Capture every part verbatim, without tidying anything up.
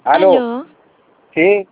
Aló, Aló, sí,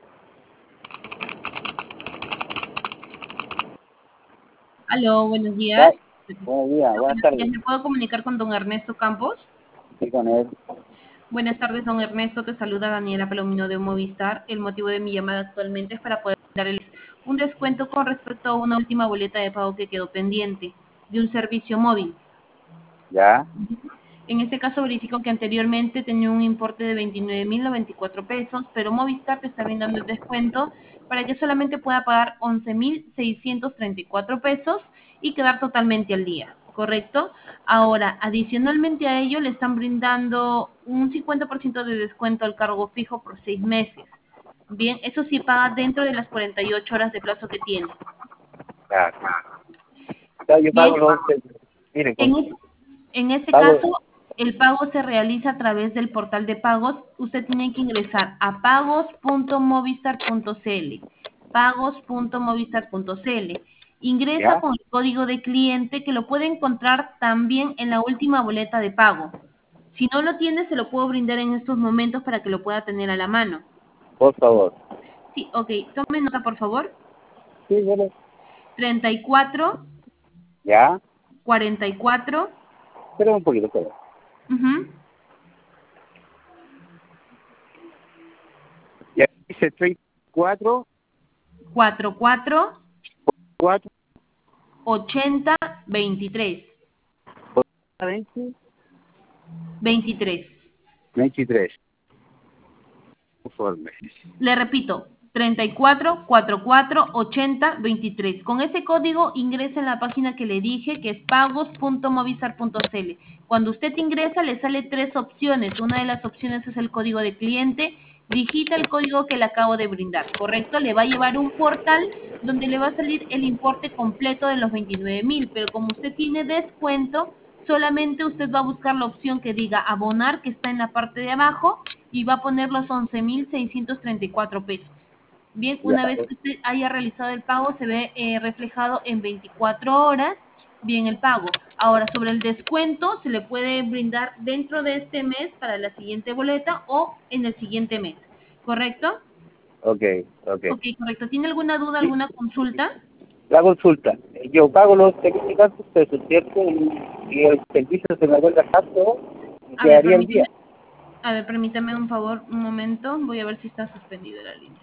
Aló, buenos ya, días. buenos días, buenas Buenos días, tardes, ¿me puedo comunicar con don Ernesto Campos? sí, con él. Buenas tardes, don Ernesto. Te saluda Daniela Palomino de Movistar. El motivo de mi llamada actualmente es para poder darles un descuento con respecto a una última boleta de pago que quedó pendiente de un servicio móvil. Ya, En este caso verifico que anteriormente tenía un importe de veintinueve mil noventa y cuatro pesos, pero Movistar te está brindando el descuento para que solamente pueda pagar once mil seiscientos treinta y cuatro pesos y quedar totalmente al día, ¿correcto? Ahora, adicionalmente a ello, le están brindando un cincuenta por ciento de descuento al cargo fijo por seis meses. Bien, eso sí paga dentro de las cuarenta y ocho horas de plazo que tiene. ya. Ya, yo Bien, pago los, mire, En, con, es- en este pago, caso, el pago se realiza a través del portal de pagos. Usted tiene que ingresar a pagos punto movistar punto cl, pagos punto movistar punto cl. Ingresa ya, con el código de cliente que lo puede encontrar también en la última boleta de pago. Si no lo tiene, se lo puedo brindar en estos momentos para que lo pueda tener a la mano. por favor. Sí, ok, tome nota, por favor. Sí, bueno, treinta y cuatro, ya, cuarenta y cuatro, espera un poquito, espera. ujú, Ya dice treinta y cuatro, cuarenta y cuatro, cuatro, ochenta, veintitrés. veinte, veintitrés. veintitrés. Conforme. Le repito, treinta y cuatro, cuarenta y cuatro, ochenta, veintitrés. Con ese código ingresa en la página que le dije, que es pagos punto movistar punto cl. Cuando usted ingresa, le sale tres opciones. Una de las opciones es el código de cliente. Digita el código que le acabo de brindar, ¿correcto? Le va a llevar un portal donde le va a salir el importe completo de los veintinueve mil, pero como usted tiene descuento, solamente usted va a buscar la opción que diga abonar, que está en la parte de abajo, y va a poner los once mil seiscientos treinta y cuatro pesos. Bien, Ya, una vez que usted haya realizado el pago, se ve eh, reflejado en veinticuatro horas, bien el pago. Ahora, sobre el descuento, se le puede brindar dentro de este mes para la siguiente boleta o en el siguiente mes, ¿correcto? ok, ok. Ok, correcto. ¿Tiene alguna duda, Sí, alguna consulta? la consulta. Yo pago los setenta y tantos pesos, ¿cierto? Y, y el servicio se me vuelve tanto, y A ver, quedaría el permítame, día. a ver, permítame un favor, un momento. Voy a ver si está suspendida la línea.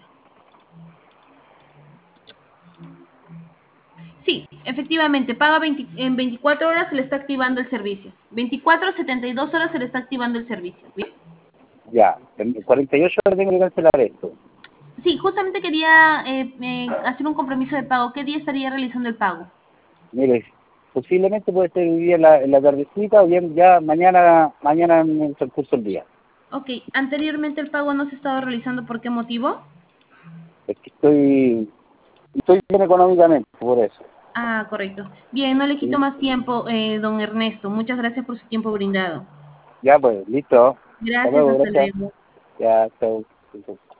Sí, efectivamente, paga veinte, en veinticuatro horas se le está activando el servicio. veinticuatro a setenta y dos horas se le está activando el servicio. ¿Bien? Ya, en cuarenta y ocho horas tengo que cancelar esto. Sí, justamente quería eh, eh, hacer un compromiso de pago. ¿Qué día estaría realizando el pago? Mire, posiblemente puede ser hoy día en la, en la tardecita o bien ya mañana, mañana en el transcurso del día. Ok, anteriormente el pago no se estaba realizando, ¿por qué motivo? Es que estoy, estoy bien económicamente, por eso. Ah, correcto. Bien, no le quito ¿Sí? más tiempo, eh, don Ernesto. Muchas gracias por su tiempo brindado. Ya pues, listo. Hasta Gracias, luego, hasta gracias. luego. Ya, chao.